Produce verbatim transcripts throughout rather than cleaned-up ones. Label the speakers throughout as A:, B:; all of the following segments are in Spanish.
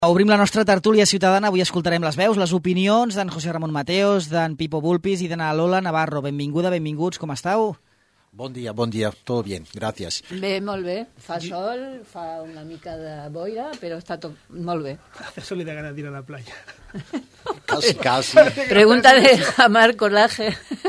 A: Obrim la nostra tertúlia ciutadana. Avui escoltarem les veus, les opinions d'en José Ramon Mateos, d'en Pipo Bulpis i d'en Lola Navarro. Benvinguda, benvinguts, com esteu?
B: Bon dia, bon dia, todo bien, gràcies.
C: Bé, molt bé. Fa sol, fa una mica de boira, però està tot molt bé.
D: Hace sol y da ganas de ir a la playa.
B: Casi, casi.
C: Pregúntale a Marco Laje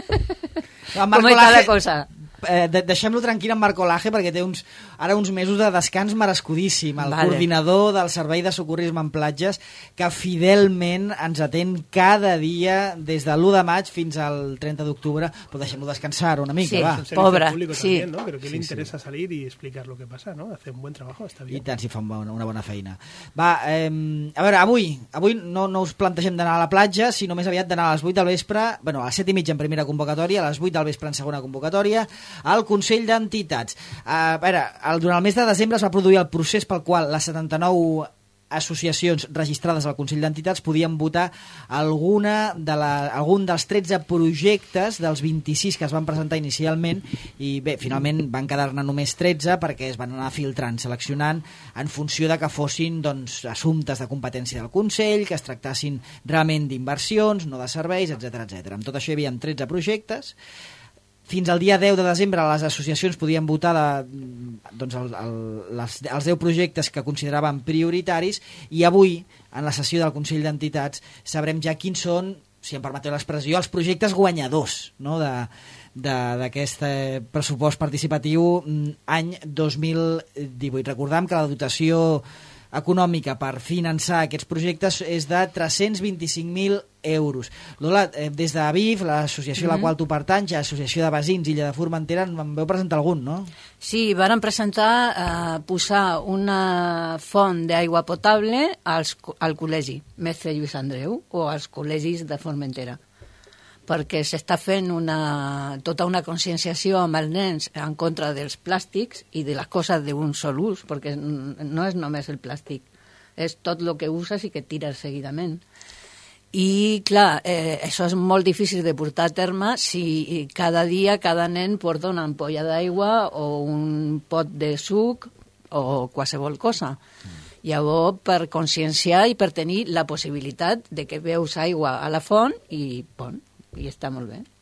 C: com és cada cosa.
A: Eh, de, deixem-lo tranquil en Marco Laje perquè té uns, ara uns mesos de descans merescudíssim, el vale. Coordinador del Servei de Socorrisme en Platges, que fidelment ens atén cada dia des de l'u de maig fins al trenta d'octubre, però deixem-lo descansar una mica,
C: sí,
A: va.
C: Pobre,
D: sí. También, ¿no? Pero que
A: sí,
D: le interesa
A: sí.
D: salir y explicar lo que pasa, ¿no? Hace un buen trabajo, está bien.
A: I tant si fa una, una bona feina. Va, eh, a veure, avui, avui no, no us plantegem d'anar a la platja, sinó més aviat d'anar a les vuit del vespre, bueno, a les set i mitja en primera convocatòria, a les vuit del vespre en segona convocatòria, al Consell d'Entitats. A veure, el, durant el mes de desembre es va produir el procés pel qual les setanta-nou associacions registrades al Consell d'Entitats podien votar alguna de la, algun dels tretze projectes dels vint-i-sis que es van presentar inicialment i bé, finalment van quedar-ne només tretze perquè es van anar filtrant, seleccionant en funció de que fossin doncs, assumptes de competència del Consell, que es tractassin realment d'inversions, no de serveis, etcètera, etcètera. Amb tot això hi havia tretze projectes. Fins al dia deu de desembre les associacions podien votar de, doncs el, el, les, els deu projectes que consideraven prioritaris i avui, en la sessió del Consell d'Entitats, sabrem ja quins són, si em permeteu l'expressió, els projectes guanyadors, no?, de, d'aquest pressupost participatiu any dos mil divuit. Recordem que la dotació econòmica per finançar aquests projectes és de tres-cents vint-i-cinc mil euros. Lola, des de A B I F, l'associació a la qual tu pertanys, l'Associació de Veïns Illa de Formentera, en vau presentar algun, no?
C: Sí, varen presentar eh, posar una font d'aigua potable als, al col·legi Mestre Lluís Andreu o als col·legis de Formentera, perquè s'està fent una, tota una conscienciació amb els nens en contra dels plàstics i de les coses d'un sol ús, perquè no és només el plàstic, és tot el que uses i que tires seguidament. I, clar, eh, això és molt difícil de portar a terme si cada dia cada nen porta una ampolla d'aigua o un pot de suc o qualsevol cosa. Mm. Llavors, per conscienciar i per tenir la possibilitat de que veus aigua a la font i, bon, i està molt bé.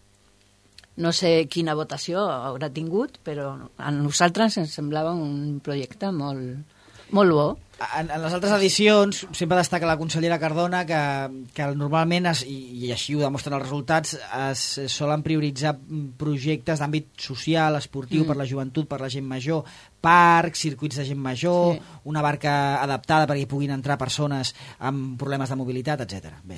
C: No sé quina votació haurà tingut, però a nosaltres ens semblava un projecte molt, molt bo.
A: En, en les altres edicions sempre destaca la consellera Cardona que, que normalment, es, i, i així ho demostren els resultats, es solen prioritzar projectes d'àmbit social, esportiu, mm. per la joventut, per la gent major, parcs, circuits de gent major, sí. Una barca adaptada perquè hi puguin entrar persones amb problemes de mobilitat, etcètera. Bé.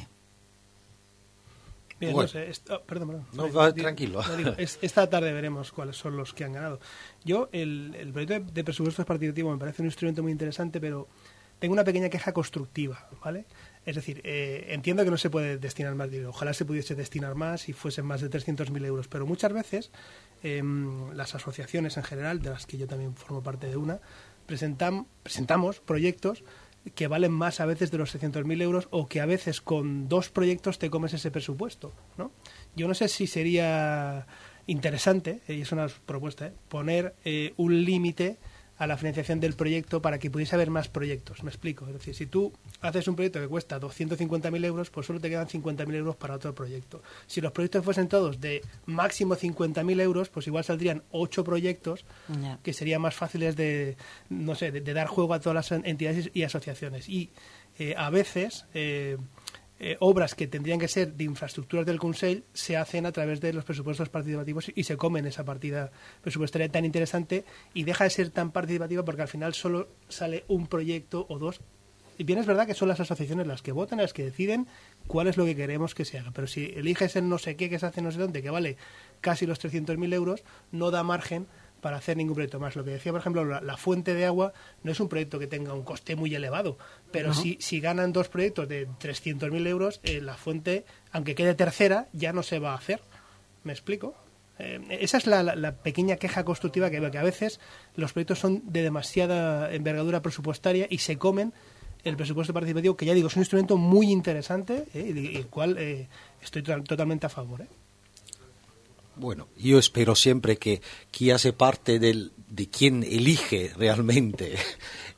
D: Bien, bueno. no sé, esta, oh, perdón, perdón.
B: No, va, digo, tranquilo.
D: No, digo, es, esta tarde veremos cuáles son los que han ganado. Yo, el, el proyecto de, de presupuestos participativos me parece un instrumento muy interesante, pero tengo una pequeña queja constructiva, ¿vale? Es decir, eh, entiendo que no se puede destinar más dinero. Ojalá se pudiese destinar más y fuesen más de trescientos mil euros, pero muchas veces eh, las asociaciones en general, de las que yo también formo parte de una, presentam, presentamos proyectos que valen más a veces de los trescientos mil euros o que a veces con dos proyectos te comes ese presupuesto, ¿no? Yo no sé si sería interesante, y es una propuesta, ¿eh? poner eh, un límite a la financiación del proyecto para que pudiese haber más proyectos. Me explico. Es decir, si tú haces un proyecto que cuesta doscientos cincuenta mil euros, pues solo te quedan cincuenta mil euros para otro proyecto. Si los proyectos fuesen todos de máximo cincuenta mil euros, pues igual saldrían ocho proyectos yeah. que serían más fáciles de, no sé, de, de dar juego a todas las entidades y asociaciones. Y eh, a veces eh, eh, obras que tendrían que ser de infraestructuras del Consell se hacen a través de los presupuestos participativos y se comen esa partida presupuestaria tan interesante y deja de ser tan participativa porque al final solo sale un proyecto o dos. Y bien es verdad que son las asociaciones las que votan, las que deciden cuál es lo que queremos que se haga. Pero si eliges el no sé qué que se hace no sé dónde, que vale casi los trescientos mil euros, no da margen para hacer ningún proyecto más. Lo que decía, por ejemplo, la, la fuente de agua no es un proyecto que tenga un coste muy elevado, pero uh-huh. si, si ganan dos proyectos de trescientos mil euros, eh, la fuente, aunque quede tercera, ya no se va a hacer. ¿Me explico? Eh, esa es la, la, la pequeña queja constructiva que veo, que a veces los proyectos son de demasiada envergadura presupuestaria y se comen el presupuesto participativo, que ya digo, es un instrumento muy interesante eh, y el cual eh, estoy to- totalmente a favor. ¿eh?
B: Bueno, yo espero siempre que quien hace parte del, de quien elige realmente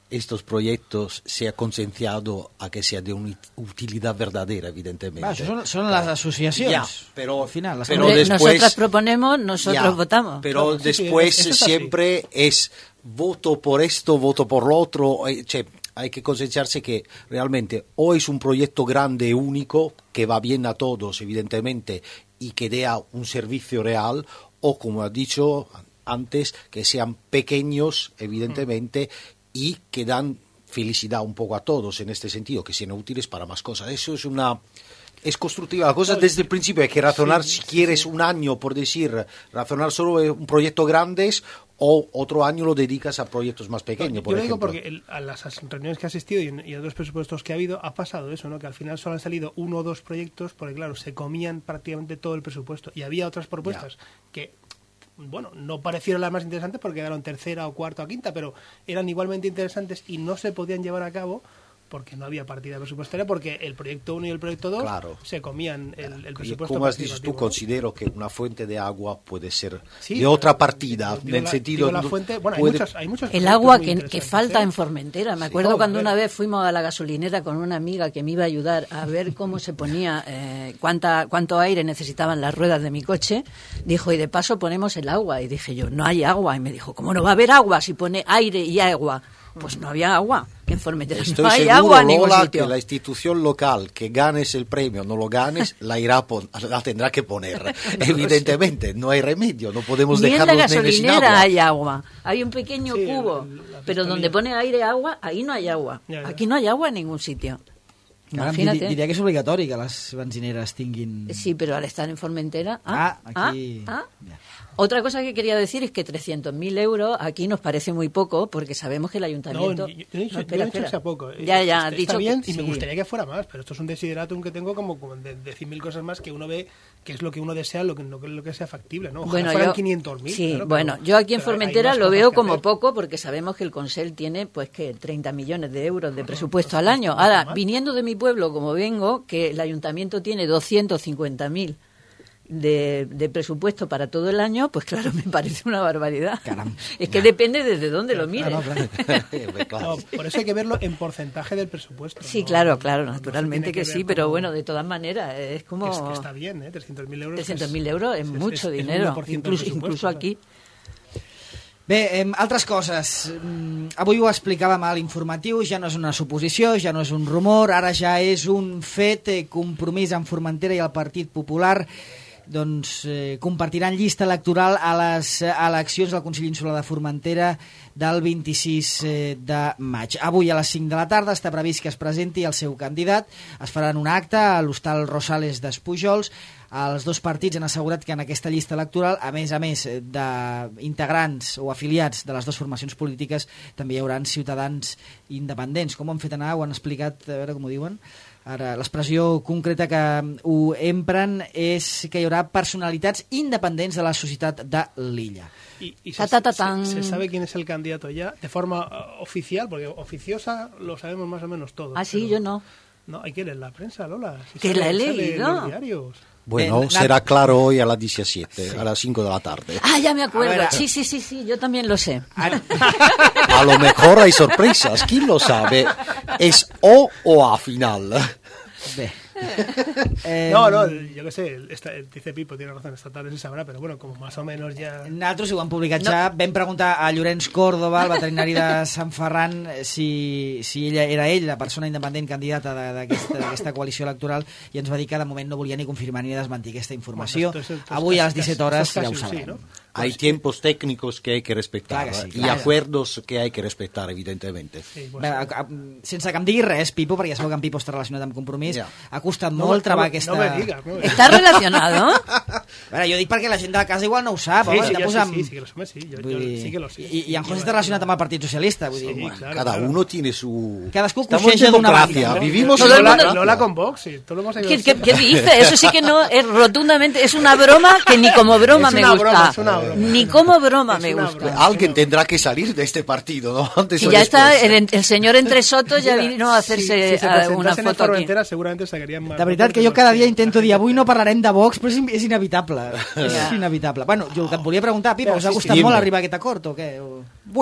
B: estos proyectos sea concienciado a que sea de una utilidad verdadera, evidentemente.
A: Va, això són, són les associacions.
B: Ya, pero,
A: al final, les
B: pero
C: Hombre,
B: después,
C: nosotras proponemos, nosotros
B: ya,
C: votamos.
B: Pero
D: Claro, sí, sí,
B: después
D: eso es así.
B: siempre es voto por esto, voto por lo otro. eh, cioè, hay que concienciarse que realmente o es un proyecto grande, único, que va bien a todos, evidentemente, y que dé un servicio real, o como ha dicho antes, que sean pequeños, evidentemente, y que dan felicidad un poco a todos en este sentido, que sean útiles para más cosas. Eso es una... Es constructiva la cosa desde el principio, hay que razonar
D: sí,
B: si quieres un año, por decir, razonar solo un proyecto grandes o otro año lo dedicas a proyectos más pequeños, por
D: Yo lo
B: ejemplo.
D: digo porque el- a las as- reuniones que he asistido y en, y en otros presupuestos que ha habido ha pasado eso, ¿no? Que al final solo han salido uno o dos proyectos porque, claro, se comían prácticamente todo el presupuesto y había otras propuestas que, bueno, no parecieron las más interesantes porque quedaron tercera o cuarta o quinta, pero eran igualmente interesantes y no se podían llevar a cabo porque no había partida presupuestaria, porque el proyecto uno y el proyecto dos
B: Claro.
D: se comían el, el
B: Y
D: presupuesto
B: como has dicho tú,
D: participativo.
B: considero que una fuente de agua puede ser
D: Sí,
B: de otra
D: pero
B: partida,
D: digo
B: en el
D: la-
B: sentido...
D: digo la
B: no
D: fuente, bueno, hay
B: puede-
D: muchas- hay muchos
C: El
D: proyectos
C: agua
D: muy
C: que, que
D: interesantes,
C: falta
D: ¿eh?
C: en Formentera. Me
D: Sí,
C: acuerdo
D: no,
C: cuando
D: a
C: una
D: ver.
C: vez fuimos a la gasolinera con una amiga que me iba a ayudar a ver cómo se ponía, eh, cuánta, cuánto aire necesitaban las ruedas de mi coche. Dijo, y de paso ponemos el agua. Y dije yo, no hay agua. Y me dijo, ¿cómo no va a haber agua si pone aire y agua? Pues no había agua. En Formentera
B: Estoy
C: no hay
B: seguro,
C: agua en ningún
B: Lola,
C: sitio.
B: que la institución local que ganes el premio o no lo ganes, la irá a pon- la tendrá que poner. Evidentemente, no hay remedio, no podemos
C: Ni en
B: dejar
C: la
B: los nenes sin
C: gasolinera
B: agua.
C: hay agua. Hay un pequeño
D: Sí,
C: cubo.
D: el- la
C: pero
D: pistolilla.
C: donde pone aire y agua, ahí no hay agua.
D: Ya, ya.
C: Aquí no hay agua en ningún sitio.
A: Caram,
C: Imagínate.
A: dir- diria que és obligatori que les benzineres tinguin...
C: Sí, pero al estar en Formentera...
A: Ah, aquí...
C: ah, ah.
A: Ja.
C: Otra cosa que quería decir es que trescientos mil euros aquí nos parece muy poco porque sabemos que el ayuntamiento...
D: No, yo, yo he dicho,
C: No,
D: yo
C: espera,
D: he dicho
C: espera.
D: que sea poco.
C: Ya, ya,
D: está,
C: has dicho
D: está bien
C: que-
D: y me
C: sí.
D: gustaría que fuera más, pero esto es un desideratum que tengo como, como de, de cien mil cosas más que uno ve que es lo que uno desea, lo que, lo que, lo que sea factible, ¿no? Ojalá
C: Bueno,
D: fueran
C: yo,
D: quinientos mil.
C: sí,
D: claro,
C: bueno,
D: pero-
C: yo aquí en
D: pero hay- hay
C: Formentera
D: más
C: lo
D: cosas
C: veo
D: que
C: como
D: hacer.
C: poco porque sabemos que el Consell tiene pues que treinta millones de euros de presupuesto
D: pues,
C: al año.
D: no está
C: Ahora,
D: mal.
C: viniendo de mi pueblo como vengo, que el ayuntamiento tiene doscientos cincuenta mil de, de presupuesto para todo el año, pues claro, me parece una barbaridad.
A: Caram.
C: Es que depende desde dónde lo mires.
A: Ah, no, claro.
B: Claro.
D: No, por eso hay que verlo en porcentaje del presupuesto.
C: Sí,
D: no-
C: claro, claro,
D: no se
C: naturalmente
D: tiene
C: que,
D: ver
C: sí, pero
D: como-
C: bueno, de todas maneras, es como...
D: que es- que está bien, ¿eh? trescientos mil euros.
C: trescientos mil euros es,
D: es-
C: mucho
D: es- es un
C: dinero,
D: uno por ciento del
C: incluso,
D: presupuesto,
C: incluso
D: ¿sabes?
C: aquí.
A: Bé, eh, altres coses. Mm, Avui ho explicàvem a l'informatiu, ja no és una suposició, ja no és un rumor, ara ja és un fet, eh, compromís amb Formentera i el Partit Popular, doncs eh, compartiran llista electoral a les eh, eleccions del Consell Insular de Formentera del vint-i-sis eh, de maig. Avui a les cinc de la tarda està previst que es presenti el seu candidat, es faran un acte a l'Hostal Rosales d'Espujols. Els dos partits han assegurat que en aquesta llista electoral, a més a més d'integrants o afiliats de les dues formacions polítiques, també hi haurà ciutadans independents. Com ho han fet anar? Ho han explicat, a veure com ho diuen. Ara, l'expressió concreta que ho empren és que hi haurà personalitats independents de la societat de l'illa.
D: Y, y
C: Ta,
D: se,
C: ta, ta,
D: se-
C: tan.
D: se sabe quién es el candidato ya, de forma uh, oficial, porque oficiosa lo sabemos más o menos todos.
C: Ah, sí,
D: pero-
C: yo no.
D: No, hay que leer la prensa, Lola. Si
C: Que
D: sale-
C: la he
D: sale en
C: leído.
D: los diarios.
B: Bueno,
A: Eh,
B: será
A: Nat-
B: claro hoy a las diecisiete, a las cinco de la tarde.
C: Ah, ya me acuerdo.
A: A ver,
C: sí, sí, sí, sí, yo también lo sé.
B: A lo mejor hay sorpresas, ¿quién lo sabe? Es O o A final.
A: Bé. Eh,
D: No, no, yo qué sé, esta, dice Pipo, tiene razón, esta tarde se sabrá, pero bueno, como más o menos ya...
A: Nosaltres ho hem publicat ja. Vam preguntar a Llorenç Córdoba, el veterinari de Sant Ferran, si, si ella era ell, la persona independent candidata de- d'aquesta d'aquesta coalició electoral, i ens va dir que de moment no volia ni confirmar ni desmentir aquesta informació.
D: Bueno, esto es- esto es
A: Avui a
D: casi-
A: les disset hores
D: esto es
A: ja ho
D: casi un sí,
A: sabrem.
D: ¿no?
B: Hay tiempos técnicos que hay que respetar
A: Claro que sí,
B: y
A: claro.
B: acuerdos que hay que respetar, evidentemente.
D: Sí, pues,
A: Bé, a, a, sense que em digui res, Pipo, perquè ja sabeu que en Pipo està relacionat amb Compromís,
B: Ja.
A: ha costat
D: no,
A: molt
D: me-
A: trobar
D: no,
A: aquesta...
D: no me digas, no me digas.
C: ¿Está relacionado?
A: A veure, jo dic perquè la gent de la casa igual no ho sap,
D: Sí,
A: home,
D: sí,
A: ja
D: yo
A: posem...
D: sí, sí, sí que lo sé, sí, yo,
A: Vull
D: yo
A: dir,
D: sí que lo sé.
A: I, i en José està relacionat amb el Partit Socialista, vull dir,
D: Sí,
A: bueno,
D: claro,
B: Cada
D: claro.
B: uno tiene su...
A: cadascú
B: Estamos
A: coixeja
B: en
A: d'una
B: democracia,
A: banda.
B: vivimos
C: Todo
B: en
C: el mundo-
B: democracia.
D: Lola con Vox, sí, todo lo hemos
C: ¿Qué, qué, qué dice? Eso sí que no es rotundamente, es una broma que ni como broma
D: Es
C: me
D: una
C: gusta.
D: broma, es una broma.
C: Ni como broma
D: Es
C: me
D: una
C: gusta.
D: broma.
B: Alguien tendrá que salir de este partido, ¿no? Antes
C: Y
B: o
C: ya
B: después.
C: está, el, el señor Entre Sotos ya
D: Mira,
C: vino a
D: si-
C: hacerse
D: si se
C: eh, una
D: presentasen en
C: foto aquí.
D: Formentera, seguramente sacarían más
A: De veritat
D: votos
A: que
D: de
A: jo
D: los
A: cada dia
D: que-
A: intento dir avui no parlarem de Vox, però és, és inevitable. inevitable, és
C: Ja.
A: inevitable. Bueno, jo el que et volia preguntar, Pipo, us ha
B: Sí,
A: costat
B: sí.
A: molt arribar a aquest acord o què? O...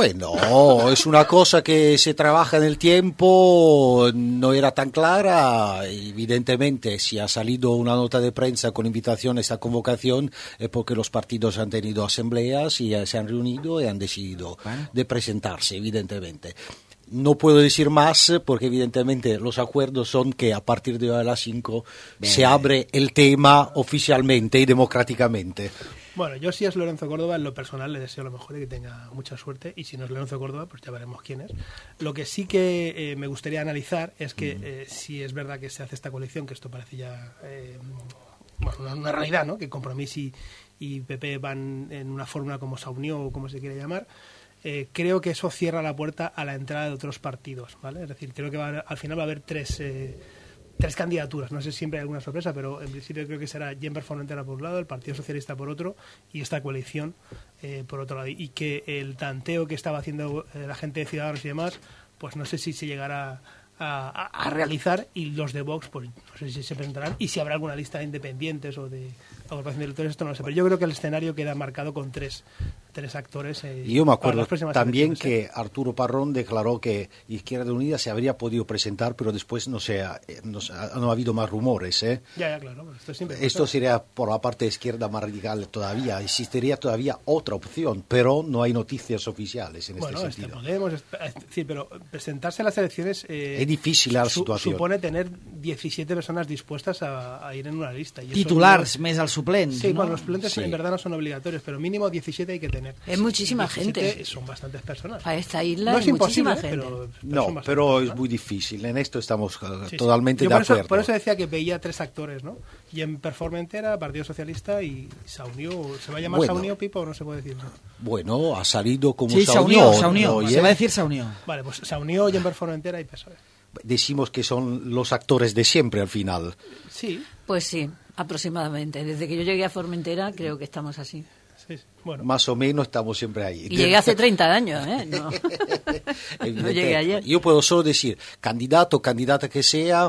B: Bueno, es una cosa que se trabaja en el tiempo, no era tan clara, evidentemente si ha salido una nota de prensa con invitación a esta convocación es porque los partidos han tenido asambleas y eh, se han reunido y han decidido
A: Bueno.
B: de presentarse, evidentemente. No puedo decir más porque evidentemente los acuerdos son que a partir de las cinco
A: Bien.
B: se abre el tema oficialmente y democráticamente.
D: Bueno, yo si es Lorenzo Córdoba, en lo personal le deseo lo mejor y que tenga mucha suerte. Y si no es Lorenzo Córdoba, pues ya veremos quién es. Lo que sí que eh, me gustaría analizar es que eh, si es verdad que se hace esta coalición, que esto parece ya eh, bueno, una, una realidad, ¿no? Que Compromís y, y P P van en una fórmula como Saunió o como se quiere llamar. Eh, creo que eso cierra la puerta a la entrada de otros partidos, ¿vale? Es decir, creo que va a haber- al final va a haber tres... Eh, tres candidaturas, no sé si siempre hay alguna sorpresa, pero en principio creo que será Gemper Formentera por un lado, el Partido Socialista por otro y esta coalición eh, por otro lado. Y que el tanteo que estaba haciendo eh, la gente de Ciudadanos y demás, pues no sé si se llegará a, a- a realizar, y los de Vox, pues no sé si se presentarán y si habrá alguna lista de independientes o de agrupación de electores, esto no lo sé, pero yo creo que el escenario queda marcado con tres, tres actores. Eh,
B: Y yo me
D: para
B: acuerdo
D: las próximas
B: también
D: elecciones, ¿eh?
B: que Arturo Parrón declaró que Izquierda Unida se habría podido presentar, pero después no, se ha, eh, no, se ha, no ha habido más rumores. ¿eh?
D: Ya, ya, claro, esto siempre
B: Esto
D: pasa.
B: sería por la parte de izquierda más radical todavía. Existiría todavía otra opción, pero no hay noticias oficiales en
D: Bueno,
B: este
D: este
B: sentido.
D: Podemos, es es decir, pero presentarse a las elecciones eh,
B: Es difícil la
D: su-
B: situación.
D: supone tener diecisiete personas dispuestas a, a ir en una lista. Y eso
A: Titulars,
D: no-
A: més els suplents,
D: Sí,
A: no?
D: bueno, los suplentes
B: Sí.
D: en verdad no son obligatorios, pero mínimo diecisiete hay que tener.
C: Es muchísima
D: diecisiete
C: gente.
D: Son bastantes personas.
C: Para esta isla
D: No
C: hay
D: es imposible,
C: muchísima gente.
D: pero, pero
B: No,
D: son bastantes
B: pero es
D: personas.
B: muy difícil. En esto estamos eh,
D: Sí, sí.
B: totalmente
D: Yo
B: de
D: por eso,
B: acuerdo.
D: por eso decía que veía tres actores, ¿no? Y en Performentera, Partido Socialista y Saunió. ¿Se va a llamar
B: Bueno.
D: Saunió, Pipo, o no se puede decir eso?
B: Bueno, ha salido como
A: Sí,
B: Saunió,
A: Saunió, Saunió.
B: ¿no?
A: Se va a decir Saunió.
D: Vale, pues Saunió, y en Performentera y P S O E.
B: Decimos que son los actores de siempre al final.
D: Sí,
C: Pues sí, aproximadamente. Desde que yo llegué a Formentera creo que estamos así.
D: sí, sí. Bueno.
B: Más o menos estamos siempre ahí.
C: Y llegué hace treinta años, ¿eh? No, no
B: Evidente.
C: llegué ayer.
B: Yo puedo solo decir, candidato, candidata que sea,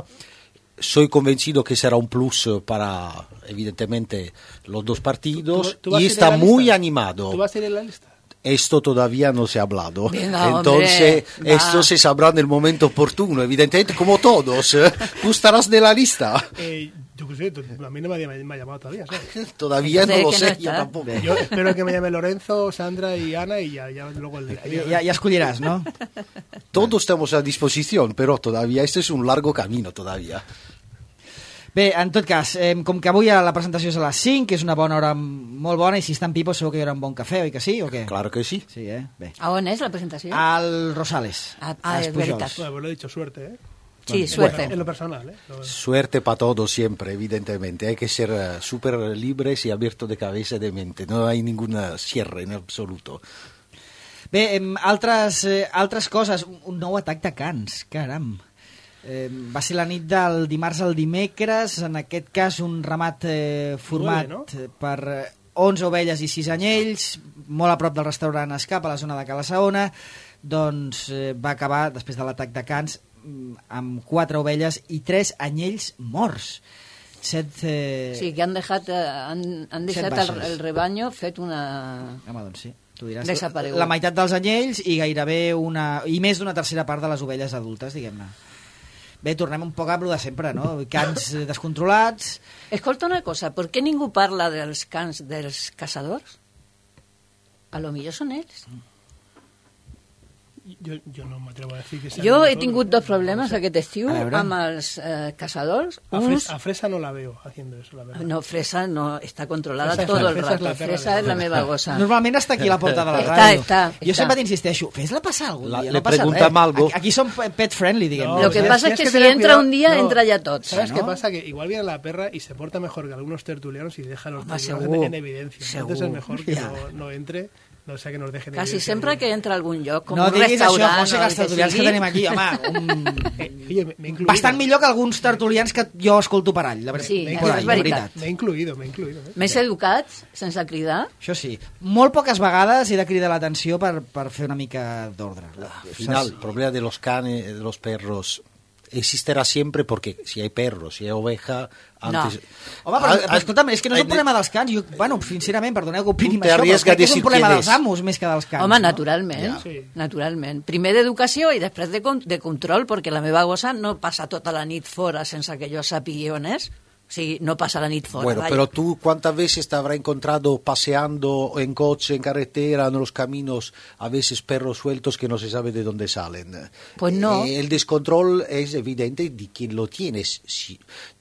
B: soy convencido que será un plus para, evidentemente, los dos partidos
D: ¿Tú- tú vas a
B: y
D: ir en
B: está
D: la
B: muy
D: lista?
B: animado.
D: ¿Tú vas a ir en la lista?
B: Esto todavía no se ha hablado.
C: Venga,
B: Entonces,
C: hombre,
B: esto
C: va.
B: se sabrá en el momento oportuno, evidentemente, como todos. ¿eh? Tú estarás de la lista.
D: Eh, yo qué sé, tú- a mí no me ha, me ha llamado todavía, ¿sabes?
B: Todavía no
C: Entonces,
B: lo
C: que
B: sé,
C: no
B: yo
C: está.
B: tampoco.
D: Yo espero que me llame Lorenzo, Sandra y Ana y ya, ya luego el
A: Ja, ja, ja escolliràs, no?
B: Todos estamos a disposición, pero todavía este es un largo camino todavía.
A: Bé, en tot cas, eh, com que avui la presentació és a les cinc, que és una bona hora molt bona, i si està en Pipo segur que hi haurà un bon cafè, oi que sí, o què?
B: Claro que sí.
A: Sí, eh? Bé.
C: ¿A on és la presentació?
A: Al Rosales.
C: Ah,
A: a
C: ah, és
A: Espujols.
C: veritat.
D: Bueno, pues lo he dicho, suerte, ¿eh?
C: Sí, suerte.
D: En lo personal, ¿eh? Lo-
B: Suerte para todos siempre, evidentemente. Hay que ser eh, súper libres y abiertos de cabeza y de mente. No hay ningún eh, cierre en absoluto.
A: Bé, em, altres, eh, altres coses. Un, un nou atac de cans, caram. Eh, va ser la nit del dimarts al dimecres, en aquest cas un ramat eh, format
D: Nueve,
A: eh, per eh, onze ovelles i sis anyells, molt a prop del restaurant Escap, a la zona de Cala Saona. Doncs eh, va acabar, després de l'atac de cans, mm, amb quatre ovelles i tres anyells morts. Set... Eh...
C: Sí, que han deixat, eh, han, han
A: Set
C: deixat el,
A: baixes.
C: el rebanyo fet una...
A: Home, doncs sí, tu diràs.
C: Desaparegut.
A: La meitat dels anyells i gairebé una... i més d'una tercera part de les ovelles adultes, diguem-ne. Bé, tornem un poc a lo de sempre, no? Cans eh, descontrolats.
C: Escolta una cosa, per què ningú parla dels cans dels caçadors? A lo millor són ells.
D: Yo, yo no me atrevo a decir que sea
C: Jo he
D: nosotros,
C: tingut
D: ¿eh?
C: dos problemes aquest estiu
A: A veure.
C: amb els eh, caçadors.
D: A,
C: Uns...
D: Fresa, a Fresa no la veo haciendo eso, la verdad.
C: No, Fresa no està controlada
D: Fresa és
C: tot
D: la-
C: el
D: Fresa és
C: rato.
D: la perra
C: Fresa
D: de-
C: és la meva gossa.
A: Normalment està aquí a la porta de la
C: Està,
A: ràdio.
C: està,
A: Jo
C: està.
A: sempre t'insisteixo, fes-la passar algun
B: La-
A: dia,
B: le
A: no passa
B: preguntam
A: res.
B: algo.
A: Aquí, aquí som pet friendly, diguem.
D: No,
C: Lo que
D: tienes-
C: pasa es
D: tienes
C: que si
D: tener
C: entra
D: cuidado.
C: un día,
D: No.
C: entra ya tots.
D: ¿Sabes
A: ¿no?
D: qué pasa? Que igual viene la perra y se porta mejor que algunos tertulianos y deja a los
C: Home,
D: tertulianos
C: segur.
D: en, en evidencia. Entonces
C: Segur.
D: es mejor que
A: Ja.
D: no, no entre, no sea que nos dejen en
C: Quasi
D: evidencia.
C: sempre que entra a algun lloc, com
A: No
C: un
A: diguis això,
C: restaurant
A: José,
C: o
A: que
C: el
A: els
C: que
A: tertulians que
C: sigui.
A: tenim aquí, home, un...
D: Eh, oye, me, me he incluido.
A: bastant millor que alguns tertulians que jo escolto per all, la veritat.
C: Sí,
D: Me he
C: és
A: Per all, la
C: veritat.
D: Me he incluido, me he incluido. ¿eh?
C: Més educats, sense cridar.
A: Això sí, molt poques vegades he de cridar l'atenció per, per fer una mica d'ordre.
B: Al final, el problema de los canes, de los perros, existirá siempre porque si hay perros, si hay oveja, antes...
A: No. Home, però,
B: Ah,
A: però escolta'm, és que no és un
B: ah,
A: problema dels cans. Jo, bueno, sincerament, perdoneu que opini
B: Tu
A: això, però
B: t'arriesgues
A: crec
B: a
A: que és
B: decir
A: un problema
B: quién
A: dels
B: és.
A: amos més que dels cans.
C: Home,
A: no?
C: naturalment,
B: Ja.
D: Sí.
C: naturalment. Primer d'educació i després de, con de control, perquè la meva gossa no passa tota la nit fora sense que jo sàpigui on és. O sigui, no passa la nit fora.
B: Bueno,
C: vaya.
B: pero tú, ¿cuántas veces te habrás encontrado paseando en coche, en carretera, en los caminos, a veces perros sueltos que no se sabe de dónde salen?
C: Pues no.
B: Eh, el descontrol es evidente de quien lo tienes. Si,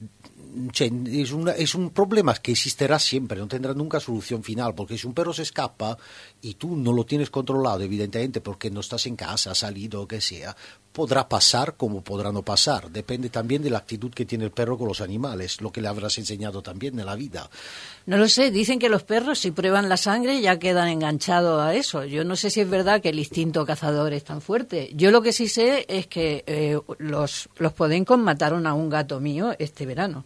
B: cioè, es, una, es un problema que existirá siempre, no tendrá nunca solución final, porque si un perro se escapa y tú no lo tienes controlado, evidentemente, porque no estás en casa, has salido o que sea, podrá pasar como podrá no pasar. Depende también de la actitud que tiene el perro con los animales, lo que le habrás enseñado también en la vida.
C: No lo sé, dicen que los perros si prueban la sangre ya quedan enganchados a eso. Yo no sé si es verdad que el instinto cazador es tan fuerte. Yo lo que sí sé es que eh, los, los podencos mataron a un gato mío este verano.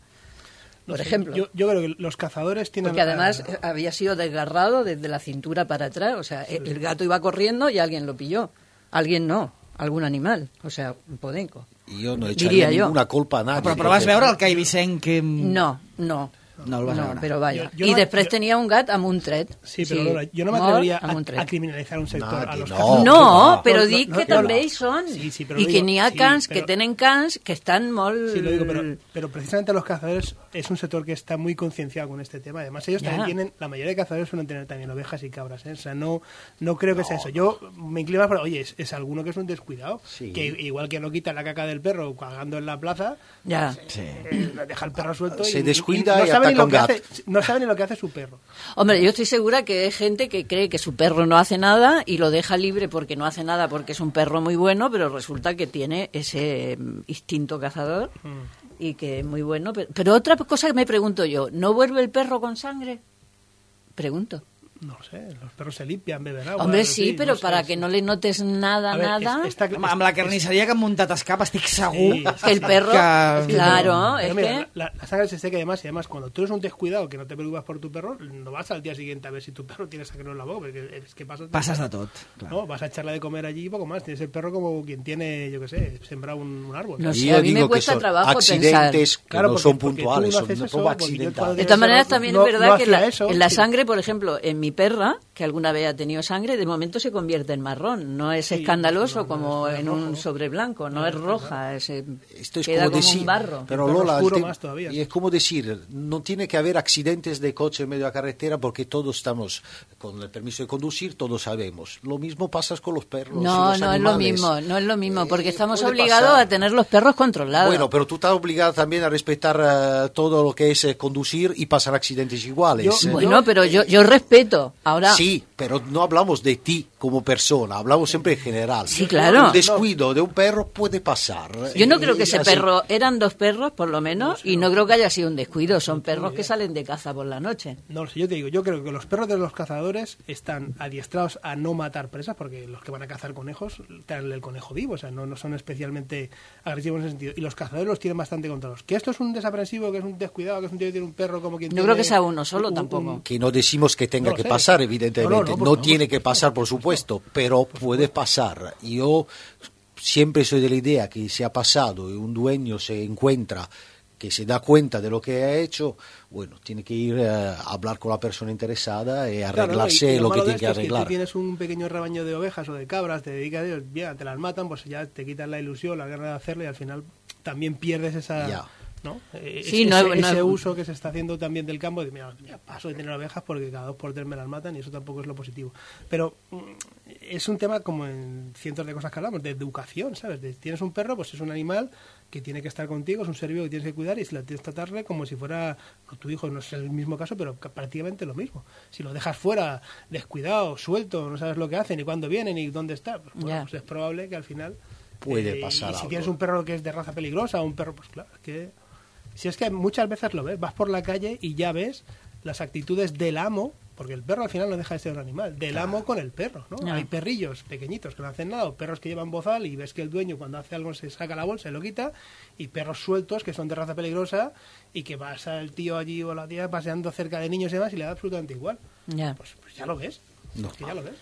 D: No
C: Por
D: sé,
C: ejemplo.
D: Yo, yo creo que los cazadores tienen...
C: Porque además
D: ah,
C: había sido desgarrado desde la cintura para atrás. O sea, el gato iba corriendo y alguien lo pilló. Alguien no, algún animal. O sea, un podenco.
B: Y yo no
C: Diría
B: echaría
C: yo.
B: ninguna culpa a nadie.
A: Però, però vas veure el Cai Vicent que...
C: No, no.
A: No el vas
C: no,
A: veure.
C: però vaja.
D: Jo- jo
C: I
D: no-
C: després
D: jo-
C: tenia un gat amb un tret.
D: Sí, però
C: Sí,
D: Lola, jo no
C: mort
D: m'atreviria
C: amb un
D: a,
C: tret.
D: a criminalitzar un sector.
B: Nadie,
D: a los
B: no.
D: cazadores.
C: No,
D: No,
C: però
D: no,
C: dic
D: no,
C: que
D: no,
C: també
D: no.
C: hi són.
D: Sí, sí, però
C: I
D: lo
C: que
D: digo,
C: n'hi ha
D: sí,
C: cans que
D: però-
C: tenen cans que estan molt...
D: Sí, lo digo, pero, pero precisamente los cazadores es un sector que está muy concienciado con este tema. Además, ellos
C: Ya.
D: también tienen, la mayoría de cazadores suelen tener también ovejas y cabras, ¿eh? O sea, no, no creo que sea eso. Yo me inclino más por, oye, es, es alguno que es un descuidado,
B: Sí.
D: que igual que no quita la caca del perro cagando en la plaza,
C: Ja.
D: eh, deja el perro suelto
B: Se
D: y,
B: descuida
D: no
B: y
D: sabe ni
B: ataca
D: lo
B: un
D: que
B: gato.
D: hace, no sabe ni lo que hace su perro.
C: Hombre, yo estoy segura que hay gente que cree que su perro no hace nada y lo deja libre porque no hace nada porque es un perro muy bueno, pero resulta que tiene ese mm, instinto cazador y que es muy bueno. Pero, pero otra cosa que me pregunto yo, ¿no vuelve el perro con sangre? Pregunto.
D: No sé, los perros se limpian, beben agua.
C: Hombre,
D: en
C: sí,
D: fin,
C: pero
D: no sé,
C: para
D: sí.
C: que no le notes nada,
D: A ver,
C: nada...
D: es- está-
A: Home, amb la carnisseria que han muntat a Escap estic segur
D: Sí,
C: que el perro...
A: que...
C: Claro,
D: Pero
C: es
D: mira,
C: que...
D: la, la sangre se seca y además, y además cuando tú eres un descuidado que no te preocupas por tu perro, no vas al día siguiente a ver si tu perro tiene sangre en la boca, porque es que pasas,
A: Passes de tot, clar.
D: no, vas a echarle de comer allí y poco más. Tienes el perro como quien tiene, yo qué sé, sembrado un, un árbol.
C: No
B: Y
C: sé,
B: yo
C: a mí me
B: digo que
C: cuesta
B: son
C: trabajo
B: accidentes que
D: Claro,
B: no
D: porque-
B: son
D: porque tú
B: puntuales,
D: no
B: son
D: haces
B: una
D: eso,
B: prueba
D: porque yo
B: accidental.
D: cuando
C: De
D: tenía
C: todas
D: ese
C: maneras,
D: perro,
C: también
D: no-
C: es verdad
D: no
C: que
D: hacía
C: la-
D: eso,
C: en la
D: sí.
C: sangre, por ejemplo, en mi perra, que alguna vez ha tenido sangre, de momento se convierte en marrón. No es
D: Sí,
C: escandaloso
D: no, no,
C: como
D: es
C: en
D: rojo.
C: un sobre blanco, no es roja, es, eh,
B: Esto es
C: queda
B: como
C: como
B: decir,
C: un barro.
B: pero
D: Un perro
B: Lola,
D: oscuro
B: este-
D: más todavía.
B: y es como decir, no tiene que haber accidentes de coche en medio de la carretera porque todos estamos con el permiso de conducir, todos sabemos. Lo mismo pasa con los perros. y
C: No,
B: los
C: no es lo
B: animales.
C: mismo, no es lo mismo, porque
B: Eh,
C: estamos
B: puede
C: obligados
B: pasar.
C: a tener los perros controlados.
B: Bueno, pero tú estás obligado también a respetar eh, todo lo que es eh, conducir y pasar accidentes iguales.
D: Yo-
B: eh.
C: Bueno, pero yo, yo respeto. Ahora,
B: Sí, pero no hablamos de ti como persona, hablamos siempre en general.
C: Sí, claro.
B: Un descuido de un perro puede pasar.
C: yo no
B: Y-
C: creo que
B: y
C: ese
B: así.
C: perro, eran dos perros por lo menos, y no creo que haya sido un descuido, son perros que salen de caza por la noche.
D: No lo sé, yo te digo, yo creo que los perros de los cazadores están adiestrados a no matar presas, porque los que van a cazar conejos traen el conejo vivo, o sea, no, no son especialmente agresivos en ese sentido. Y los cazadores los tienen bastante controlados. Que esto es un desaprensivo, que es un descuidado, que es un tío que tiene un perro como quien
C: No
D: tiene
C: creo que sea uno solo
D: un-
C: tampoco.
D: un-
B: Que no decimos que tenga
D: No lo
B: que
D: sé.
B: pasar,
D: No,
B: evidentemente.
D: no,
B: No,
D: no, por- no,
B: tiene
D: por
B: que pasar, por supuesto, pero puede pasar. Yo siempre soy de la idea que si ha pasado y un dueño se encuentra, que se da cuenta de lo que ha hecho, bueno, tiene que ir eh, a hablar con la persona interesada y
D: Claro,
B: arreglarse
D: ¿no? Y- y
B: lo
D: malo
B: que
D: de
B: tiene que
D: esto es
B: arreglar.
D: tú tienes un pequeño rebaño de ovejas o de cabras, te dedicas a ellos, ya te las matan, pues ya te quitan la ilusión, la ganas de hacerlo y al final también pierdes esa...
B: Ya.
D: ¿no? Eh,
C: Sí,
D: ese,
C: no es- no
D: ese
C: es-
D: uso que se está haciendo también del campo, de mira, ya paso de tener ovejas porque cada dos por tres me las matan y eso tampoco es lo positivo. Pero mm, es un tema como en cientos de cosas que hablamos, de educación, ¿sabes? De, tienes un perro, pues es un animal que tiene que estar contigo, es un ser vivo que tienes que cuidar y si la tienes que tratarle como si fuera no, tu hijo, no es el mismo caso, pero ca- prácticamente lo mismo. Si lo dejas fuera, descuidado, suelto, no sabes lo que hacen, ni cuándo vienen, ni dónde está, pues, bueno,
C: Ya.
D: pues es probable que al final...
B: Puede
D: eh,
B: pasar
D: y si
B: algo.
D: tienes un perro que es de raza peligrosa, un perro, pues claro, es que... Si es que muchas veces lo ves, vas por la calle y ya ves las actitudes del amo, porque el perro al final no deja de ser un animal, del amo con el perro, ¿no?
C: Ya.
D: Hay perrillos pequeñitos que no hacen nada, o perros que llevan bozal y ves que el dueño cuando hace algo se saca la bolsa y lo quita, y perros sueltos que son de raza peligrosa y que vas al tío allí o la tía paseando cerca de niños y demás y le da absolutamente igual.
C: Ya.
D: Pues, pues ya lo ves,
B: No.
D: es que ya lo ves.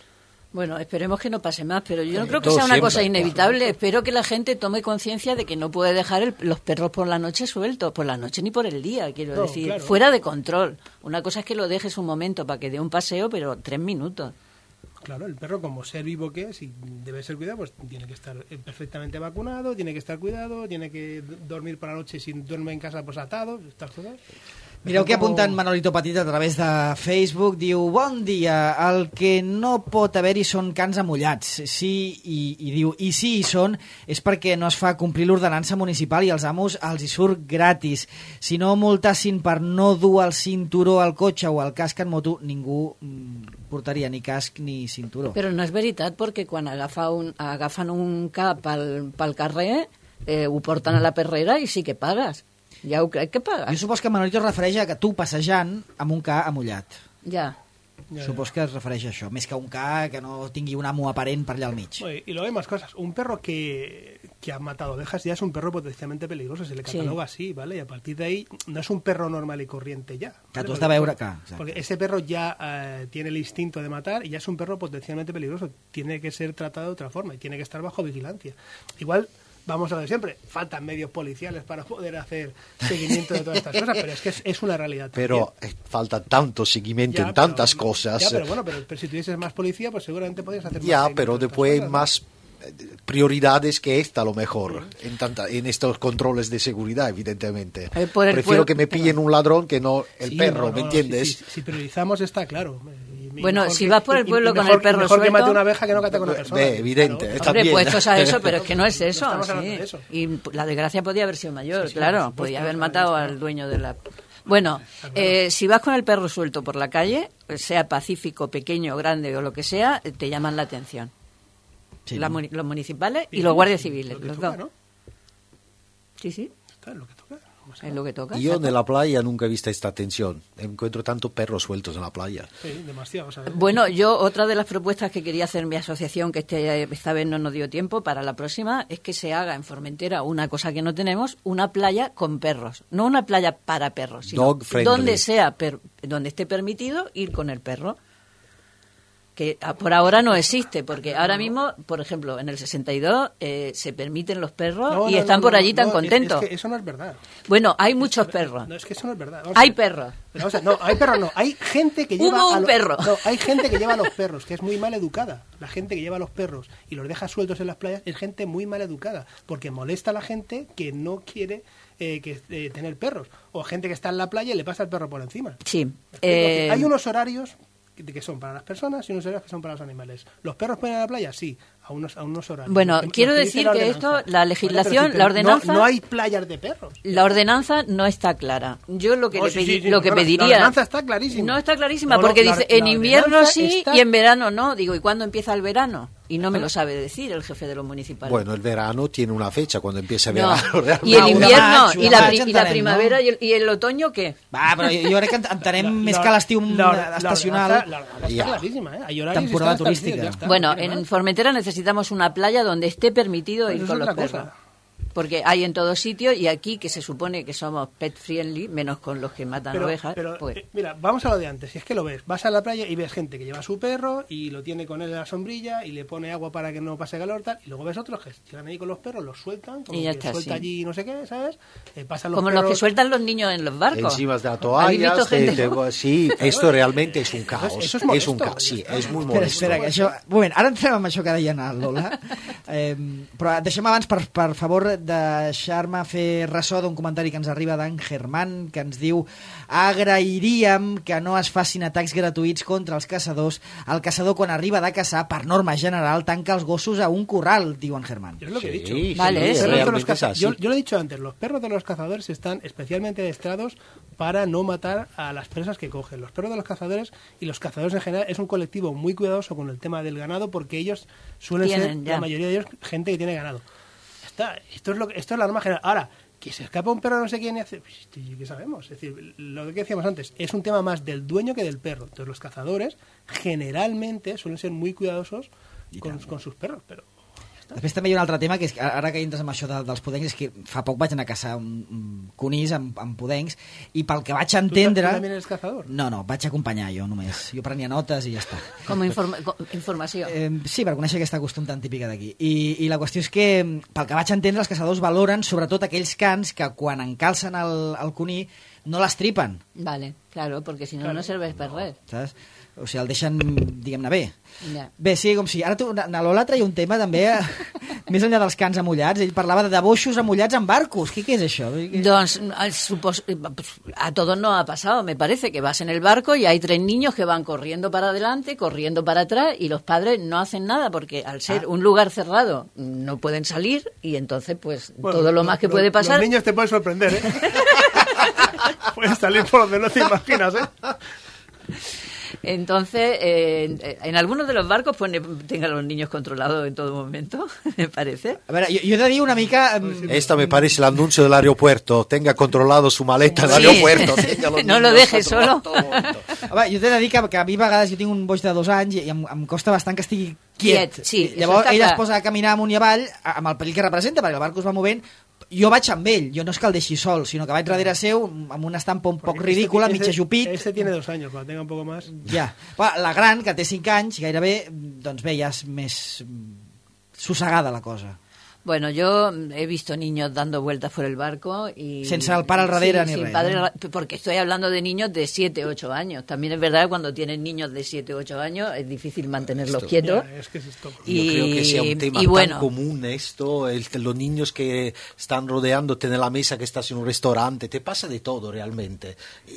C: Bueno, esperemos que no pase más, pero yo no creo que
B: todo
C: sea una
B: siempre,
C: cosa inevitable. Espero que la gente tome conciencia de que no puede dejar el- los perros por la noche sueltos, por la noche ni por el día, quiero
D: No,
C: decir,
D: claro.
C: fuera de control. Una cosa es que lo dejes un momento para que dé un paseo, pero tres minutos.
D: Claro, el perro como ser vivo que es y debe ser cuidado, pues tiene que estar eh, perfectamente vacunado, tiene que estar cuidado, tiene que d- dormir por la noche, si duerme en casa pues atado, estas cosas.
A: Mireu que
D: Como-
A: apunta en Manolito Petit a través de Facebook. Diu, bon dia, el que no pot haver-hi són cans amullats. Sí, i, i diu, i si hi són és perquè no es fa complir l'ordenança municipal i els amos els hi surt gratis. Si no multassin per no dur el cinturó al cotxe o el casc en moto, ningú mm, portaria ni casc ni cinturó.
C: Però no és veritat, perquè quan agafa un, agafen un cap pel, pel carrer, eh, ho porten a la perrera i sí que pagues. Ja ho crec que
A: Jo
C: pagues.
A: supos que Manolito es refereix a que tu passejant amb un ca amullat.
C: Ja.
D: Ya,
A: Supos que es refereix a això, més que un ca que no tingui un amo aparent per allà al mig.
D: Oye, y luego hay más cosas. Un perro que, que ha matado ovejas ya es un perro potencialmente peligroso, se le
C: Sí.
D: cataloga así, ¿vale? Y a partir de ahí no es un perro normal y corriente ya.
A: Que
D: ¿vale?
A: tú has
D: Porque-
A: de veure, clar, exacte.
D: Porque ese perro ya eh, tiene el instinto de matar y ya es un perro potencialmente peligroso. Tiene que ser tratado de otra forma y tiene que estar bajo vigilancia. Igual, vamos a lo de siempre, faltan medios policiales para poder hacer seguimiento de todas estas cosas, pero es que es, es una realidad.
B: Pero
D: también.
B: eh, falta tanto seguimiento
D: Ya,
B: en tantas
D: pero-
B: cosas.
D: Ya, pero bueno, pero, pero si tuvieses más policía, pues seguramente podrías hacer más
B: Ya,
D: seguimiento
B: pero
D: de estas
B: después
D: cosas, ¿no?
B: más eh, prioridades que esta a lo mejor en tanta en estos controles de seguridad, evidentemente.
C: Eh, por el
B: Prefiero
C: pueblo-
B: que me pillen un ladrón que no el
D: Sí,
B: perro,
D: no,
B: ¿me
D: no,
B: entiendes?
D: Si, si- si priorizamos está claro. Y
C: Bueno,
D: mejor
C: si
D: que-
C: vas por el
D: y- y
C: pueblo con
D: mejor-
C: el perro
D: mejor que
C: suelto-
D: mate una abeja que no cate con una persona.
B: Ve, evidente,
D: Claro,
B: está
C: Hombre,
B: bien.
C: puestos a eso, pero es que no es eso.
D: No estamos
C: sí.
D: hablando de eso.
C: Y la desgracia podía haber sido mayor,
D: Sí, sí, por
C: claro.
D: supuesto,
C: Podía haber
D: claro,
C: matado
D: claro.
C: al dueño de la... Bueno, eh, si vas con el perro suelto por la calle, sea pacífico, pequeño, grande o lo que sea, eh, te llaman la atención.
A: Sí,
C: La
A: no?
C: muni- los municipales y
D: Bien,
C: los guardias
D: sí,
C: civiles,
D: lo que
C: los
D: toca,
C: dos.
D: ¿no?
C: Sí, sí,
D: Está, es lo que toca. Vamos a
C: es
D: ver.
C: lo que toca.
B: Y yo
C: exacto.
B: en la playa nunca he visto esta atención. Encuentro tantos perros sueltos en la playa.
D: Sí, demasiado. ¿sabes?
C: Bueno, yo otra de las propuestas que quería hacer mi asociación, que este, esta vez no nos dio tiempo, para la próxima, es que se haga en Formentera una cosa que no tenemos, una playa con perros. No una playa para perros, sino
B: Dog friendly.
C: donde sea, per- donde esté permitido ir con el perro. Que ah, por ahora no existe, porque ahora mismo, por ejemplo, en el sesenta y dos eh, se permiten los perros
D: No,
C: y
D: no,
C: están
D: no,
C: por
D: no,
C: allí tan
D: no, es-
C: contentos.
D: Es que eso no es verdad.
C: Bueno, hay muchos perros.
D: No, es que eso no es verdad. Vamos a
C: Hay
D: ver.
C: perros.
D: Pero vamos a ver, no, hay perros no. Hay gente que
C: Hubo
D: lleva
C: un
D: a lo-
C: perro.
D: No, hay gente que lleva a los perros, que es muy mal educada. La gente que lleva a los perros y los deja sueltos en las playas es gente muy mal educada, porque molesta a la gente que no quiere eh, que, eh, tener perros. O gente que está en la playa y le pasa el perro por encima.
C: Sí.
D: ¿Me explico?
C: eh,
D: Hay unos horarios que que son para las personas y unos horarios que son para los animales. ¿Los perros pueden ir a la playa? Sí, a unos, a unos horarios.
C: Bueno,
D: Los que-
C: quiero
D: los dice
C: decir
D: la
C: que
D: ordenanza.
C: esto, la
D: Vale,
C: legislación,
D: pero si
C: la
D: te-
C: ordenanza-
D: No, no hay playas de perros.
C: La ordenanza no está clara. Yo lo que
D: No,
C: le
D: sí,
C: pedí-
D: sí, sí,
C: lo que
D: no, la-
C: pediría...
D: La ordenanza está clarísima.
C: No está clarísima,
D: No, no,
C: porque
D: la-
C: dice,
D: la
C: en invierno
D: ordenanza
C: sí
D: está-
C: y en verano no. Digo, ¿y cuándo empieza el verano? Y no me lo sabe decir el jefe de los municipales.
B: Bueno, el verano tiene una fecha cuando empieza el
C: No.
B: verano. realmente.
C: Y el
A: No,
C: invierno,
A: maig,
C: y la,
A: maig
C: pri- y la
A: entenem,
C: primavera
A: no?
C: y, el, y el otoño, ¿qué?
A: Va, però jo, jo crec que ent- entenem
D: La-
A: més
D: la-
A: que l'estiu
D: la- la-
A: estacional.
D: La, la, la,
B: Ya.
D: está clarísima, ¿eh? Hay horarios y
A: Temporada
D: está establecido,
A: turística.
D: ya está,
C: Bueno,
D: no tiene
C: en
D: más.
C: Formentera necesitamos una playa donde esté permitido
D: Pues
C: ir
D: eso
C: con
D: es
C: los
D: otra
C: perros.
D: cosa.
C: Porque hay en todos sitios y aquí, que se supone que somos pet friendly, menos con los que matan
D: Pero,
C: ovejas,
D: pero,
C: pues...
D: eh, mira, vamos a lo de antes. Si es que lo ves, vas a la playa y ves gente que lleva a su perro y lo tiene con él en la sombrilla y le pone agua para que no pase calor, tal, y luego ves otros que llegan ahí con los perros, los sueltan, como
C: Y ya
D: que
C: está,
D: suelta
C: sí.
D: allí no sé qué, ¿sabes? Eh, pasan los
C: Como los que
D: perros-
C: sueltan los niños en los barcos.
B: Encima de la
C: ¿Habéis visto
B: toalla,
C: gente?
B: te- te- sí, esto realmente es un caos.
D: Eso es
B: es,
D: molesto,
B: un caos,
D: ya
B: sí,
D: está.
B: es muy
A: Espera,
B: molesto.
A: espera, que això... Un moment, ara entrem amb això que deia el Lola. Eh, però deixem abans, per, per favor, deixar-me fer ressò d'un comentari que ens arriba d'en Germán, que ens diu: agrairíem que no es facin atacs gratuïts contra els caçadors. El caçador, quan arriba de caçar, per norma general, tanca els gossos a un corral, diu en Germán.
D: Yo es lo que he
B: Sí,
D: dicho.
B: sí,
C: Vale,
D: Los
C: eso.
D: perros de los
B: realmente es
D: caza-
B: así.
D: yo, yo lo he dicho antes, los perros de los cazadores están especialmente adestrados para no matar a las presas que cogen. Los perros de los cazadores y los cazadores en general es un colectivo muy cuidadoso con el tema del ganado porque ellos suelen
C: Tienen,
D: ser,
C: ya.
D: la mayoría de ellos, gente que tiene ganado. Ya está, esto es, lo, que- esto es la norma general. Ahora, que se escapa un perro no sé quién y hace... Pues, ¿qué sabemos? Es decir, lo que decíamos antes, es un tema más del dueño que del perro. Entonces los cazadores generalmente suelen ser muy cuidadosos con, con sus perros, pero...
A: Després també hi ha un altre tema, que és que ara que entres amb això de, dels podencs, és que fa poc vaig anar a caçar un, un conills amb, amb podencs, i pel que vaig entendre...
D: Tu també eres cazador?
A: No, no, vaig acompanyar jo només. Jo prenia notes i ja està.
C: Com a informa com informació.
A: Eh, sí, per conèixer aquesta costum tan típica d'aquí. I, I la qüestió és que, pel que vaig entendre, els caçadors valoren sobretot aquells cans que quan encalcen el, el conill no l'estripen.
C: Vale, claro, porque si no,
D: Claro.
C: no serveix per res.
A: Saps? O sigui, el deixen, diguem-ne, bé.
C: Ja.
A: Bé, sí, com si... Ara tu, na Lola treia un tema també, eh, més enllà dels cans amullats. Ell parlava de boixos amullats en barcos. ¿Qué, qué es eso?
C: Doncs, al supos- a todos nos ha pasado, me parece, que vas en el barco y hay tres niños que van corriendo para adelante, corriendo para atrás, y los padres no hacen nada porque al ser
A: Ah.
C: un lugar cerrado no pueden salir, y entonces pues
D: Bueno,
C: todo lo más que
D: los-
C: puede pasar...
D: Los niños te pueden sorprender, ¿eh? Pueden salir por donde no te imaginas, ¿eh?
C: Entonces, eh, en algunos de los barcos pues tengan los niños controlados en todo momento, me parece.
A: A veure, jo, jo he de dir una mica... em,
B: Esta me parece el anuncio del aeropuerto. Tenga controlado su maleta en el
C: Sí.
B: aeropuerto. Tenga los
C: No lo
B: niños
C: deje
B: controlados
C: solo.
B: todo el momento.
A: Home, jo t'he de dir que, que a mi a vegades jo tinc un boig de dos anys i em, em costa bastant que estigui quiet.
C: Quiet, sí,
A: I llavors
C: això està
A: ell es
C: clar.
A: posa a caminar amunt i avall amb el perill que representa, perquè el barco es va movent. Jo vaig amb ell, jo no és que el deixi sol, sinó que vaig darrere seu amb una estampa un poc
D: Porque
A: ridícula,
D: este-
A: mitja
D: este-
A: jupit.
D: Este tiene dos años, cuando tenga un poco más.
A: Ja. Bueno, la gran, que té cinc anys, gairebé, doncs bé, ja és més mm, sossegada la cosa.
C: Bueno, yo he visto niños dando vueltas por el barco y...
A: Sense el pare al darrere ni
C: sin
A: res,
C: padre
A: ¿no?
C: al- porque estoy hablando de niños de siete, ocho años. También es verdad que cuando tienen niños de siete, ocho años es difícil mantenerlos
B: Esto-
C: quietos.
D: Ya, es que es esto.
B: Yo creo que sea un tema
C: y bueno,
B: tan común esto, el- los niños que están rodeándote en la mesa que estás en un restaurante, te pasa de todo realmente.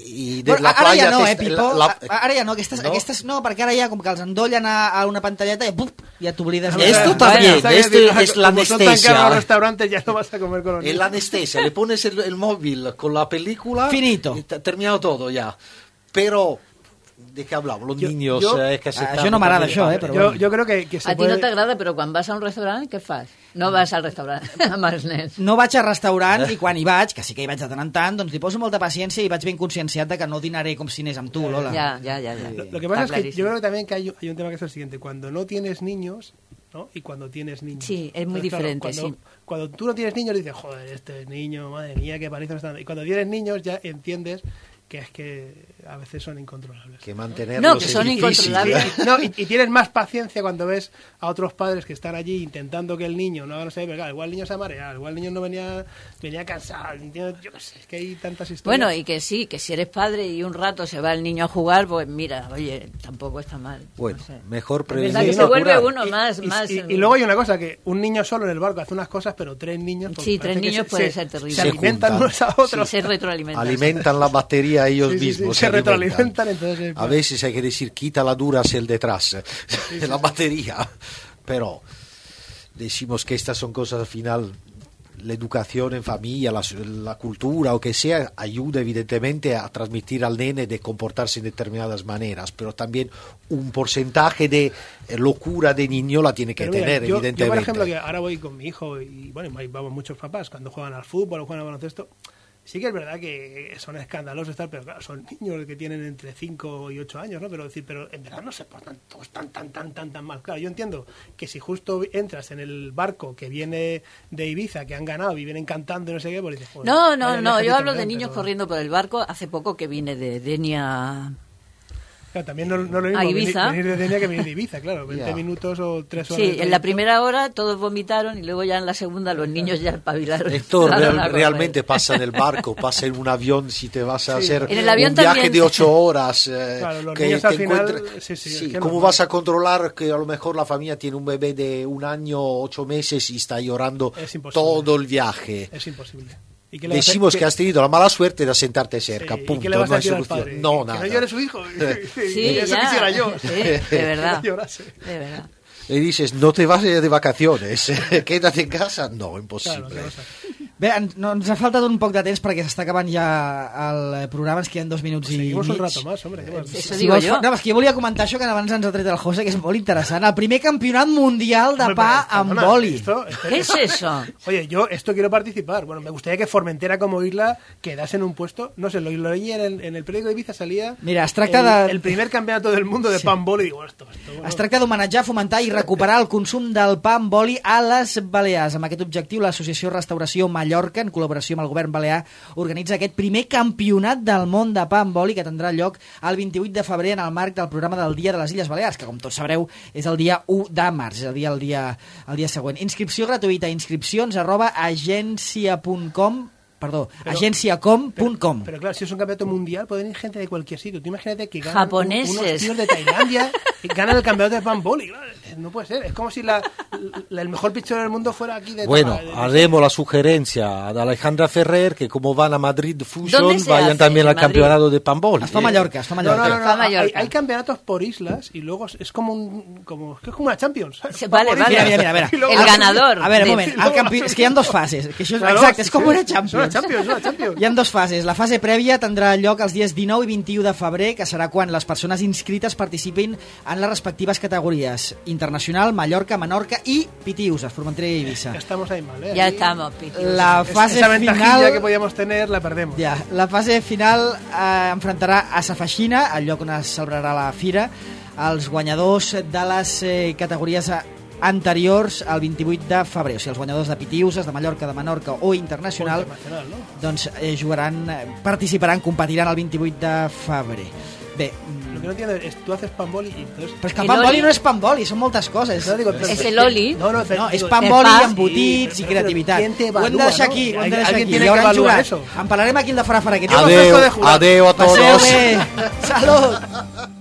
B: Y de
A: Bueno,
B: la
A: ara
B: playa
A: ja no,
B: te-
A: eh, Pipo?
B: la- la-
A: A- Ara ja no, aquestes,
B: ¿No?
A: aquestes no, perquè ara ja com que els endollen a, a una pantalleta i ¡pum! Ja t'oblides. de-
B: Esto
C: Bueno,
B: también,
D: O sea, que
B: esto
D: decir,
B: es la
D: como son tan
B: anestesia.
D: caros los restaurantes, ya no vas a comer con los
B: Es
D: niños.
B: la anestesia, le pones el, el móvil con la película.
A: Finito.
B: y te- terminado todo ya. Pero, ¿de qué hablamos? Los
D: Yo-
B: niños
D: yo-
B: eh, que se
A: Ah,
B: están
A: això no m'agrada,
B: también-
A: això, eh, però
D: Yo,
A: bueno.
D: yo creo que, que se
C: a ti
D: puede...
C: no te agrada, pero cuando vas a un restaurante, ¿qué fas? No vas al restaurante, a Marsnes.
A: No vaig a restaurants i quan hi vaig, que sí que hi vaig de tant en tant, doncs li poso molta paciència i vaig ben conscienciat de que no dinaré com si anés amb tu, Lola.
C: Ya, ya, ya, ya.
D: Lo, lo que pasa
C: Está
D: es que yo
C: clarísimo.
D: creo que también que hay, hay un tema que es el siguiente. Cuando no tienes niños, ¿no? Y cuando tienes niños.
C: Sí, es muy
D: Entonces, claro,
C: diferente,
D: cuando,
C: sí.
D: Cuando tú no tienes niños, dices, joder, este niño, madre mía, qué paliza me está dando. Y cuando tienes niños ya entiendes que es que a veces son incontrolables.
B: Que mantenerlos
C: No, que
B: es
C: son
B: difícil,
C: incontrolables.
B: ¿eh?
D: No, y, y tienes más paciencia cuando ves a otros padres que están allí intentando que el niño no haga no sé, pero claro, igual el niño se ha mareado, igual el niño no venía, venía cansado, el niño- yo qué sé, es que hay tantas historias.
C: Bueno, y que sí, que si eres padre y un rato se va el niño a jugar, pues mira, oye, tampoco está mal.
B: Bueno,
C: no sé.
B: mejor
C: Es
B: prevenir
C: verdad que
B: que
C: se vuelve
B: curar.
C: uno más,
D: y,
C: más...
D: y- y luego hay una cosa, que un niño solo en el barco hace unas cosas, pero tres niños... pues
C: Sí,
D: parece
C: tres
D: que
C: niños
D: se-
C: puede
D: se-
C: ser terrible.
D: Se
B: Se
D: alimentan
B: juntan.
D: unos a otros.
C: Sí, se retroalimentan.
B: Alimentan la batería ellos
D: Sí, sí, sí,
B: mismos.
D: se
B: alimentan.
D: retroalimentan, entonces...
B: A veces hay que decir, quita la dura hacia el detrás, de la batería. Pero decimos que estas son cosas al final, la educación en familia, la, la cultura o que sea, ayuda evidentemente a transmitir al nene de comportarse de determinadas maneras, pero también un porcentaje de eh, locura de niño la tiene que
D: Pero mira,
B: tener,
D: yo,
B: evidentemente.
D: Yo, por ejemplo, que ahora voy con mi hijo y, bueno, y vamos muchos papás, cuando juegan al fútbol o juegan al baloncesto, sí que es verdad que son escandalosos, tal, pero claro, son niños que tienen entre cinco y ocho años, ¿no? Pero decir, pero en verdad no se portan todos tan, tan, tan, tan, tan mal. Claro, yo entiendo que si justo entras en el barco que viene de Ibiza, que han ganado y vienen cantando y no sé qué, pues dices, joder,
C: No, no,
D: vaya
C: no,
D: viaje
C: yo
D: que
C: hablo de
D: tendrán,
C: niños
D: pero-
C: corriendo por el barco. Hace poco que vine de Denia...
D: Claro, también no, no es lo mismo
C: A
D: venir,
C: Ibiza.
D: venir de Denia que venir de Ibiza, claro, veinte
B: Ya.
D: minutos o tres horas.
C: Sí,
D: de
C: en la
D: trayecto.
C: primera hora todos vomitaron y luego ya en la segunda los niños ya espabilaron.
B: Esto
C: Empezaron
B: real-
C: a correr.
B: realmente pasa en el barco, pasa en un avión si te vas a
D: Sí.
B: hacer
C: En el avión
B: un viaje
C: también.
B: de ocho horas. eh,
D: Claro, los
B: que
D: niños
B: te
D: al final,
B: encuentres-
D: sí, sí, es
B: Sí,
D: que es
B: ¿cómo
D: normal.
B: vas a controlar que a lo mejor la familia tiene un bebé de un año, ocho meses y está llorando
D: Es imposible.
B: todo el viaje?
D: Es imposible. ¿Y qué le vas a-
B: Decimos
D: qué-
B: que has tenido la mala suerte de asentarte cerca,
D: Sí, ¿y
B: punto,
D: qué le vas
B: no
D: a
B: hay
D: decir al
B: solución.
D: padre?
B: No,
D: que,
B: nada.
D: Que no llore su hijo.
C: Sí,
D: Eso
C: ya.
D: quisiera yo.
C: Sí, de verdad.
D: Que llorase.
C: De verdad.
B: Le dices, no te vas de vacaciones, quédate en casa. No,
D: Claro,
B: imposible.
D: ¿qué vas a hacer?
A: Bé, en, no, ens ha faltat un poc de temps perquè s'està acabant ja el programa, ens queden dos minuts i
D: Seguimos
A: mig.
D: un rato más, hombre. ¿qué más?
C: Eso
A: Si
C: digo
A: vols,
C: yo.
A: no, és que jo volia comentar això que abans ens ha tret el José, que és molt interessant. El primer campionat mundial de
D: Hombre,
A: pa
D: pero,
A: amb
D: perdona,
A: boli.
D: esto- esto-
C: ¿Qué es eso?
D: Oye, yo esto quiero participar. Bueno, me gustaría que Formentera como isla quedase en un puesto. No sé, lo, lo leí en el, en el periódico de Ibiza, salía
A: Mira, es tracta
D: el,
A: de-
D: el primer campeonato del mundo de
A: Sí.
D: pan boli. Digo, esto, esto, bueno.
A: Es tracta d'homenatjar, fomentar i recuperar el consum del pa amb oli a les Balears. Amb aquest objectiu, l'Associació Restauració Mallorca, en col·laboració amb el govern balear, organitza aquest primer campionat del món de pa amb oli que tindrà lloc el vint-i-vuit de febrer en el marc del programa del Dia de les Illes Balears, que com tots sabreu és el dia u de març, és el dia, el dia, el dia següent. Inscripció gratuïta, inscripcions arroba agència punt com, perdó,
D: Pero-
A: agenciacom punt com.
D: Pero claro, si es un campeonato mundial, pueden ir gente de cualquier sitio. Tú imagínate que ganan
C: Japoneses.
D: un- unos tíos de Tailandia y ganan el campeonato de pan boli. Claro, no puede ser. Es como si la, la- el mejor pichón del mundo fuera aquí de
B: Bueno,
D: de- de-
B: haremos la sugerencia de Alejandra Ferrer que como van a Madrid Fusion
C: ¿Dónde se
B: vayan
C: hace?
B: también
C: ¿En
B: al
C: Madrid?
B: campeonato de Pambol.
A: Es fa a Mallorca, es fa a
D: No, no,
A: Mallorca.
D: no, no,
C: Fa
D: hay,
C: Mallorca.
D: hay campeonatos por islas y luego es- es como un como es que es como una Champions.
C: Sí, vale,
D: Por
C: vale.
D: islas.
A: Mira, mira, mira,
D: Y luego-
C: El ganador.
A: A veure, un
C: de-
A: moment, el campi... és que hi ha dues fases. Que això és,
D: Claro,
A: exacte,
D: sí,
A: és com
D: sí.
A: una
D: Es una
A: Champions.
D: Champions, es una Champions.
A: Hi ha dues fases. La fase prèvia tindrà lloc els dies dinou i vint-i-u de febrer, que serà quan les persones inscrites participin en les respectives categories: internacional, Mallorca, Menorca i Pitiusas, Formentera i Eivissa.
D: Ya estamos ahí mal, ¿eh?
C: Ya
D: Ahí-
C: estamos, Piti.
A: La
D: es-
A: fase
D: esa ventajilla
A: final...
D: que podíamos tener la perdemos.
A: Ja, la fase final eh, enfrontarà a Safeixina, el lloc on es celebrarà la fira, els guanyadors de les eh, categories eh, anteriors al vint-i-vuit de febrer. O sigui, els guanyadors de Pitiuses, de Mallorca, de Menorca o internacional,
D: Internacional, ¿no?
A: doncs eh, jugaran, eh, participaran, competiran el vint-i-vuit de febrer. Bé, mm,
D: Lo que no entiendo es tú haces pan boli y entonces
A: però és que
C: I
A: pan boli
C: l'oli?
A: no és pan boli, són moltes coses.
D: No, digo, pero-
C: Es el oli.
D: No, no, pero
A: No, és
D: digo,
A: pan
C: el
A: boli,
C: pa-
A: embotits
D: Sí,
A: i
D: pero-
A: creativitat.
D: ¿quién te
A: Ho hem de
D: evalúa,
A: deixar
D: no?
A: aquí, ho hem de
D: Alguien
A: deixar aquí.
D: tiene
A: Hi
D: que
A: hauran
D: evaluar
A: jugat.
D: eso.
A: En parlarem aquí el de Fara Fara. Que
D: Yo
B: Adeu,
D: consejo de jugar.
B: adeu a
A: Passeu
B: todos.
A: bé. Salut.